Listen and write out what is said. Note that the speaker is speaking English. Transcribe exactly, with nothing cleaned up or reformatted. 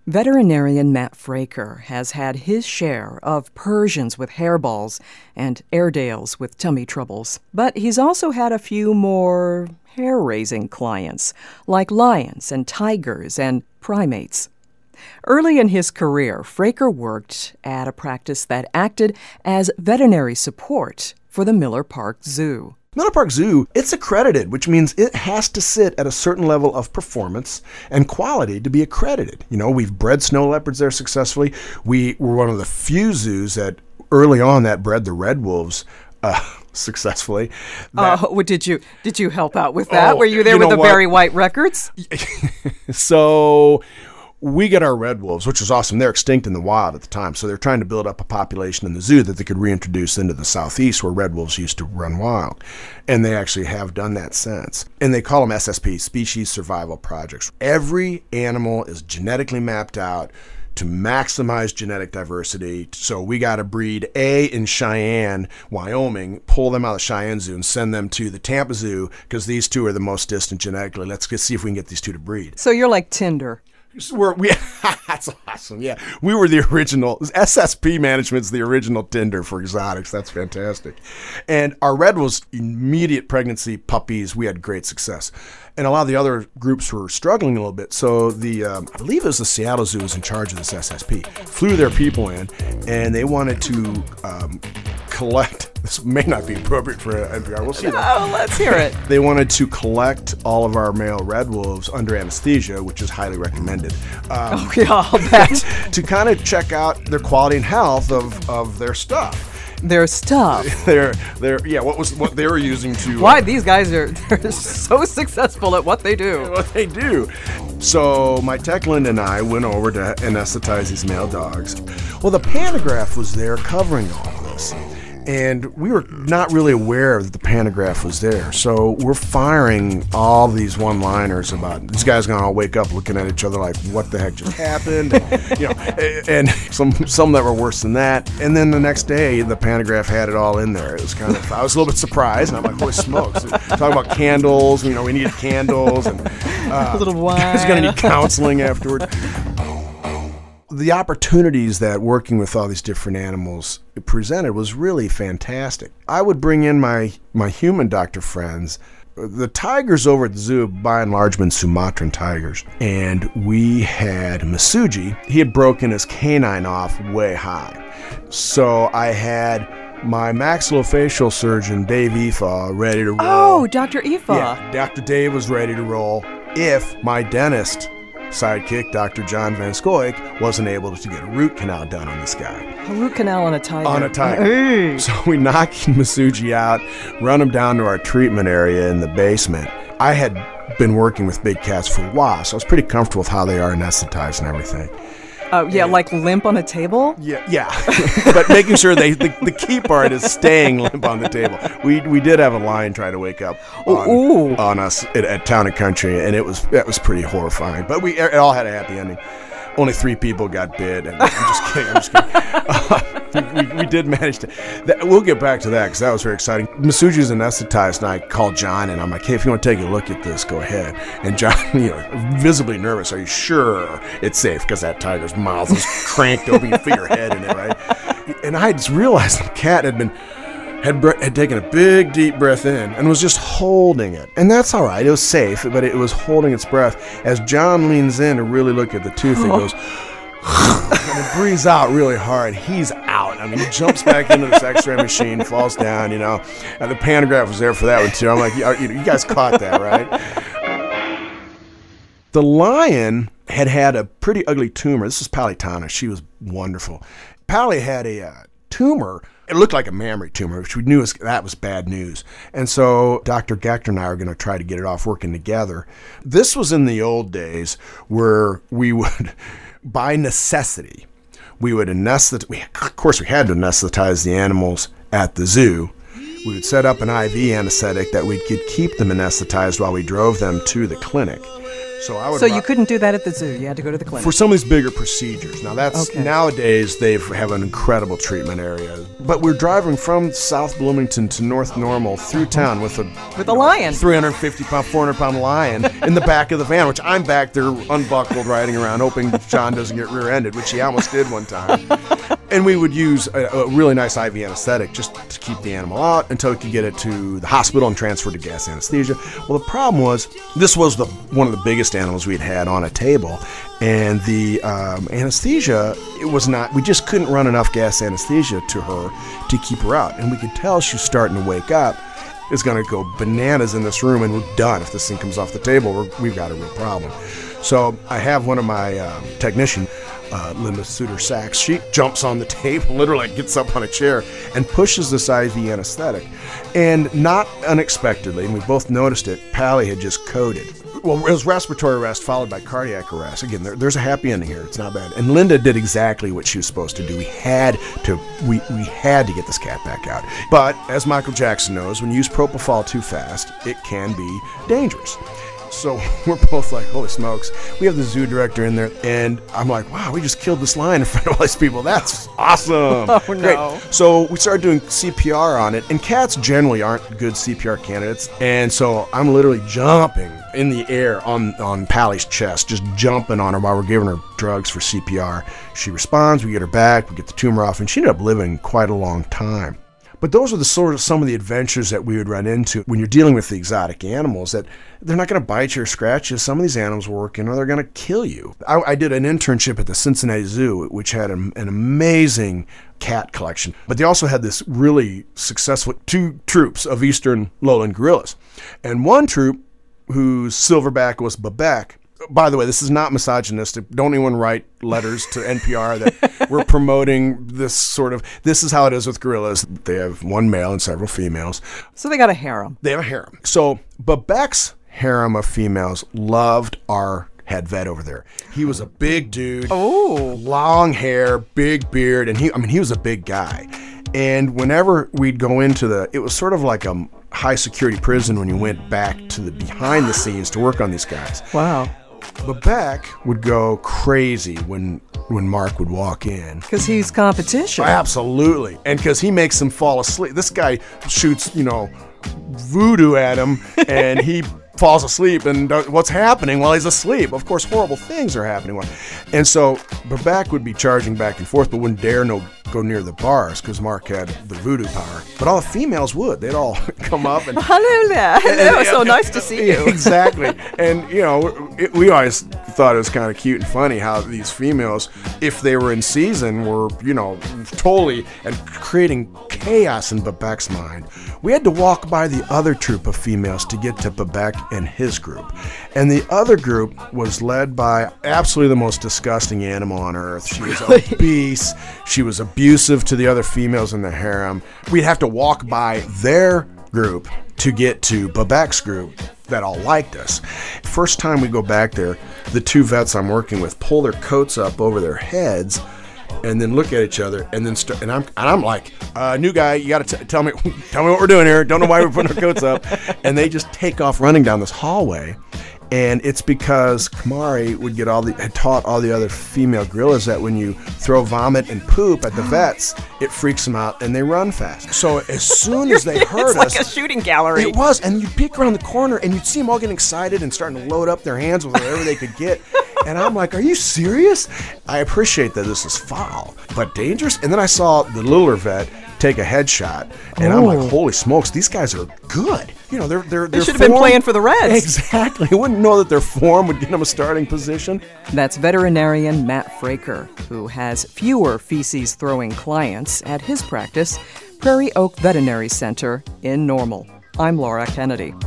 Veterinarian Matt Fraker has had his share of Persians with hairballs and Airedales with tummy troubles, but he's also had a few more hair-raising clients, like lions and tigers and primates. Early in his career, Fraker worked at a practice that acted as veterinary support for the Miller Park Zoo. Miller Park Zoo, it's accredited, which means it has to sit at a certain level of performance and quality to be accredited. You know, we've bred snow leopards there successfully. We were one of the few zoos that early on that bred the red wolves uh, successfully. That, uh, did you did you help out with that? Oh, Were you there you with know the what? Barry White records? So we get our red wolves, which was awesome. They're extinct in the wild at the time, so they're trying to build up a population in the zoo that they could reintroduce into the southeast where red wolves used to run wild. And they actually have done that since. And they call them S S P, Species Survival Projects. Every animal is genetically mapped out to maximize genetic diversity. So we got to breed A in Cheyenne, Wyoming, pull them out of the Cheyenne Zoo and send them to the Tampa Zoo because these two are the most distant genetically. Let's get, see if we can get these two to breed. So you're like Tinder. We're, we, that's awesome. Yeah, we were the original. S S P Management's the original Tinder for exotics. That's fantastic. And our red was immediate pregnancy puppies. We had great success. And a lot of the other groups were struggling a little bit. So the um, I believe it was the Seattle Zoo was in charge of this S S P. Flew their people in, and they wanted to um, collect. This may not be appropriate for N P R. We'll see. Oh, let's hear it. They wanted to collect all of our male red wolves under anesthesia, which is highly recommended. Um, oh, yeah, I'll bet. to kind of check out their quality and health of, of their stuff. Their stuff. Their, their, yeah, what was what they were using to... Why, uh, these guys are they're so successful at what they do. What they do. So my Techland and I went over to anesthetize these male dogs. Well, the pantograph was there covering all of this. And we were not really aware that the pantograph was there. So we're firing all these one-liners about these guys going to all wake up looking at each other like, what the heck just happened? And, you know, and some some that were worse than that. And then the next day, the pantograph had it all in there. It was kind of, I was a little bit surprised. And I'm like, holy smokes. Talking about candles, you know, we needed candles. And uh, a little wine. Guys going to need counseling afterward. The opportunities that working with all these different animals presented was really fantastic. I would bring in my, my human doctor friends. The tigers over at the zoo, by and large, been Sumatran tigers. And we had Masuji. He had broken his canine off way high. So I had my maxillofacial surgeon, Dave Efa, ready to roll. Oh, Doctor Efa. Yeah, Doctor Dave was ready to roll if my dentist sidekick, Doctor John Van Scoik, wasn't able to get a root canal done on this guy. A root canal on a tiger. On a tiger. Hey. So we knock Masuji out, run him down to our treatment area in the basement. I had been working with big cats for a while, so I was pretty comfortable with how they are anesthetized and everything. Oh, yeah, and, like limp on a table? Yeah, yeah. But making sure they the, the key part is staying limp on the table. We we did have a lion try to wake up on, Ooh. on us at, at Town and Country, and it was that was pretty horrifying. But we it all had a happy ending. Only three people got bit, and I'm just kidding. I'm just kidding. Uh, we, we, we did manage to. That, we'll get back to that because that was very exciting. Masuji's anesthetized, and I called John, and I'm like, "Hey, if you want to take a look at this, go ahead." And John, you know, visibly nervous. Are you sure it's safe? Because that tiger's mouth is cranked open. You fit your head in it, right? And I just realized the cat had been. Had, bre- had taken a big, deep breath in and was just holding it. And that's all right. It was safe, but it was holding its breath. As John leans in to really look at the tooth, it goes, and it breathes out really hard. He's out. I mean, he jumps back into this x-ray machine, falls down, you know. And the pantograph was there for that one, too. I'm like, you, you guys caught that, right? The lion had had a pretty ugly tumor. This is Palitana. She was wonderful. Pally had a uh, tumor. It looked like a mammary tumor, which we knew was, that was bad news. And so Doctor Gachter and I are going to try to get it off working together. This was in the old days where we would, by necessity, we would anesthetize. We, of course, we had to anesthetize the animals at the zoo. We would set up an I V anesthetic that we could keep them anesthetized while we drove them to the clinic. So, I would so you couldn't do that at the zoo. You had to go to the clinic. For some of these bigger procedures. Now, that's okay. Nowadays, they have an incredible treatment area. But we're driving from South Bloomington to North Normal through town with a... With a lion. three hundred fifty pound, four hundred pound lion in the back of the van, which I'm back there unbuckled riding around, hoping John doesn't get rear-ended, which he almost did one time. And we would use a, a really nice I V anesthetic just to keep the animal out until we could get it to the hospital and transfer to gas anesthesia. Well, the problem was this was the one of the biggest animals we'd had on a table, and the um, anesthesia, it was not, we just couldn't run enough gas anesthesia to her to keep her out. And we could tell she was starting to wake up. It's going to go bananas in this room, and we're done. If this thing comes off the table, we're, we've got a real problem. So I have one of my um, technicians, uh, Linda Suter Sachs, she jumps on the table, literally gets up on a chair, and pushes this I V anesthetic. And not unexpectedly, and we both noticed it, Pally had just coded. Well, it was respiratory arrest followed by cardiac arrest. Again, there, there's a happy ending here. It's not bad. And Linda did exactly what she was supposed to do. We had to, we, we had to get this cat back out. But as Michael Jackson knows, when you use propofol too fast, it can be dangerous. So we're both like, holy smokes. We have the zoo director in there, and I'm like, wow, we just killed this lion in front of all these people. That's awesome. Oh, Great. no. So we started doing C P R on it, and cats generally aren't good C P R candidates. And so I'm literally jumping in the air on, on Pally's chest, just jumping on her while we're giving her drugs for C P R. She responds, we get her back, we get the tumor off, and she ended up living quite a long time. But those are the sort of some of the adventures that we would run into when you're dealing with the exotic animals, that they're not going to bite you or scratch you. Some of these animals work, you know, they're going to kill you. I, I did an internship at the Cincinnati Zoo, which had a, an amazing cat collection. But they also had this really successful two troops of eastern lowland gorillas. And one troop, whose silverback was Babek. By the way, this is not misogynistic. Don't anyone write letters to N P R that we're promoting this sort of, this is how it is with gorillas. They have one male and several females. So they got a harem. They have a harem. So Babek's harem of females loved our head vet over there. He was a big dude. Oh. Long hair, big beard, and he, I mean, he was a big guy. And whenever we'd go into the, it was sort of like a high security prison when you went back to the behind the scenes to work on these guys. Wow. Babek would go crazy when when Mark would walk in. Because he's competition. Absolutely. And because he makes him fall asleep. This guy shoots, you know, voodoo at him, and he falls asleep, and does, what's happening while he's asleep? Of course, horrible things are happening. And so Babek would be charging back and forth, but wouldn't dare no go near the bars because Mark had the voodoo power. But all the females would. They'd all come up and... Hello there. Hello. So nice to see you. Exactly. And, you know, it, we always thought it was kind of cute and funny how these females, if they were in season, were, you know, totally and creating chaos in Babek's mind. We had to walk by the other troop of females to get to Babek and his group. And the other group was led by absolutely the most disgusting animal on earth. She was obese. She was abusive to the other females in the harem. We'd have to walk by their group to get to Babek's group that all liked us. First time we go back there, the two vets I'm working with pull their coats up over their heads and then look at each other, and then start, and I'm and I'm like, uh, new guy, you got to tell me, tell me what we're doing here. Don't know why we're putting our coats up, and they just take off running down this hallway, and it's because Kamari would get all the had taught all the other female gorillas that when you throw vomit and poop at the vets, it freaks them out and they run fast. So as soon as they heard it's like us, a shooting gallery. it was, and you'd peek around the corner and you'd see them all getting excited and starting to load up their hands with whatever they could get. And I'm like, are you serious? I appreciate that this is foul, but dangerous. And then I saw the littler vet take a headshot, and I'm like, holy smokes, these guys are good. You know, they're they're They they're should have been playing for the Reds. Exactly. I wouldn't know that their form would get them a starting position. That's veterinarian Matt Fraker, who has fewer feces-throwing clients at his practice, Prairie Oak Veterinary Center in Normal. I'm Laura Kennedy.